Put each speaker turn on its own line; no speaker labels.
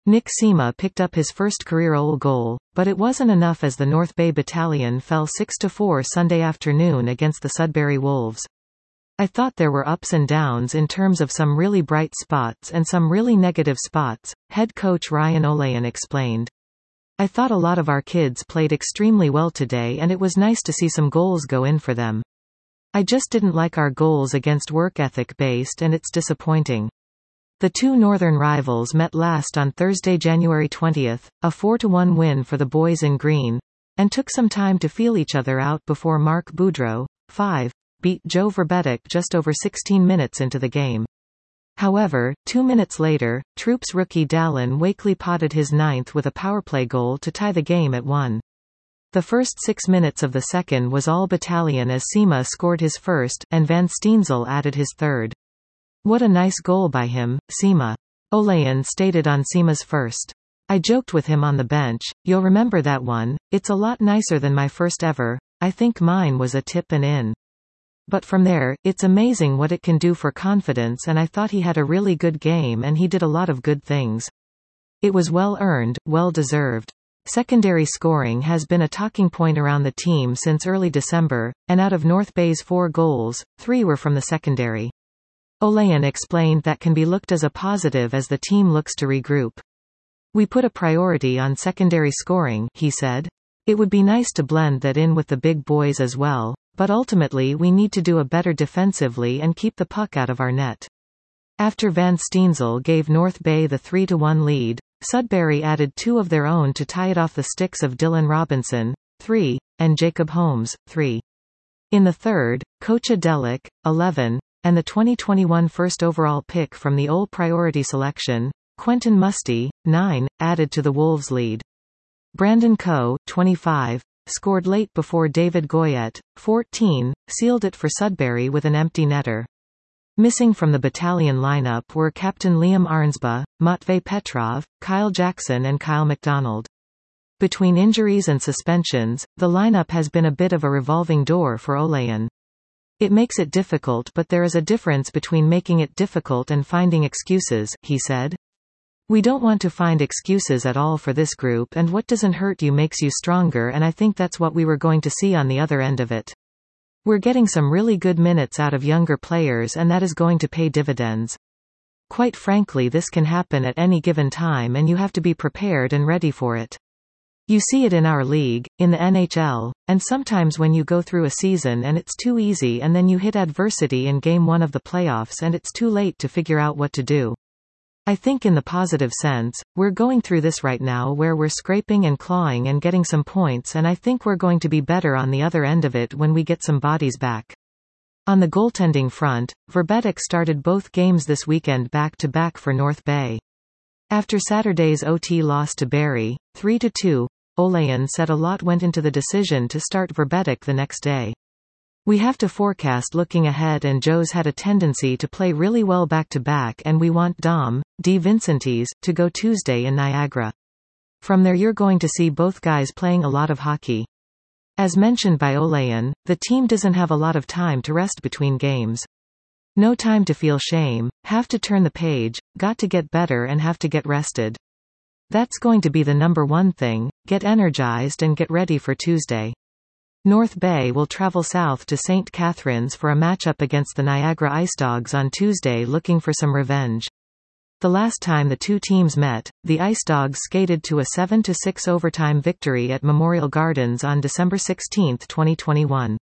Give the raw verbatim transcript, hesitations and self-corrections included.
Nick Sema picked up his first career O L goal, but it wasn't enough as the North Bay Battalion fell six to four Sunday afternoon against the Sudbury Wolves. I thought there were ups and downs in terms of some really bright spots and some really negative spots, head coach Ryan Olayan explained. I thought a lot of our kids played extremely well today and it was nice to see some goals go in for them. I just didn't like our goals against work ethic based and it's disappointing. The two northern rivals met last on Thursday, January twentieth, a four to one win for the boys in green, and took some time to feel each other out before Mark Boudreau, five, beat Joe Verbetic just over sixteen minutes into the game. However, two minutes later, Troops rookie Dallin Wakely potted his ninth with a powerplay goal to tie the game at one. The first six minutes of the second was all Battalion as Sema scored his first, and Van Steensel added his third. What a nice goal by him, Sema. Olayan stated on Sema's first. I joked with him on the bench, you'll remember that one, it's a lot nicer than my first ever, I think mine was a tip and in. But from there, it's amazing what it can do for confidence and I thought he had a really good game and he did a lot of good things. It was well earned, well deserved. Secondary scoring has been a talking point around the team since early December, and out of North Bay's four goals, three were from the secondary. Olayan explained that can be looked as a positive as the team looks to regroup. We put a priority on secondary scoring, he said. It would be nice to blend that in with the big boys as well, but ultimately we need to do a better defensively and keep the puck out of our net. After Van Steensel gave North Bay the three to one lead, Sudbury added two of their own to tie it off the sticks of Dylan Robinson, three, and Jacob Holmes, three. In the third, Kocha Delic, eleven, and the twenty twenty-one first overall pick from the Ole Priority selection, Quentin Musty, nine, added to the Wolves' lead. Brandon Coe, twenty-five, scored late before David Goyette, fourteen, sealed it for Sudbury with an empty netter. Missing from the Battalion lineup were Captain Liam Arnsba, Matvey Petrov, Kyle Jackson and Kyle McDonald. Between injuries and suspensions, the lineup has been a bit of a revolving door for Olayan. It makes it difficult, but there is a difference between making it difficult and finding excuses, he said. We don't want to find excuses at all for this group, and what doesn't hurt you makes you stronger, and I think that's what we were going to see on the other end of it. We're getting some really good minutes out of younger players and that is going to pay dividends. Quite frankly, this can happen at any given time and you have to be prepared and ready for it. You see it in our league, in the N H L, and sometimes when you go through a season and it's too easy and then you hit adversity in game one of the playoffs and it's too late to figure out what to do. I think in the positive sense, we're going through this right now where we're scraping and clawing and getting some points, and I think we're going to be better on the other end of it when we get some bodies back. On the goaltending front, Verbetic started both games this weekend back-to-back for North Bay. After Saturday's O T loss to Barrie, three to two, Olayan said a lot went into the decision to start Verbetic the next day. We have to forecast looking ahead and Joe's had a tendency to play really well back-to-back and we want Dom, D. Vincentes, to go Tuesday in Niagara. From there you're going to see both guys playing a lot of hockey. As mentioned by Olayan, the team doesn't have a lot of time to rest between games. No time to feel shame, have to turn the page, got to get better and have to get rested. That's going to be the number one thing, get energized and get ready for Tuesday. North Bay will travel south to Saint Catharines for a matchup against the Niagara Icedogs on Tuesday looking for some revenge. The last time the two teams met, the Icedogs skated to a seven to six overtime victory at Memorial Gardens on December sixteenth, twenty twenty-one.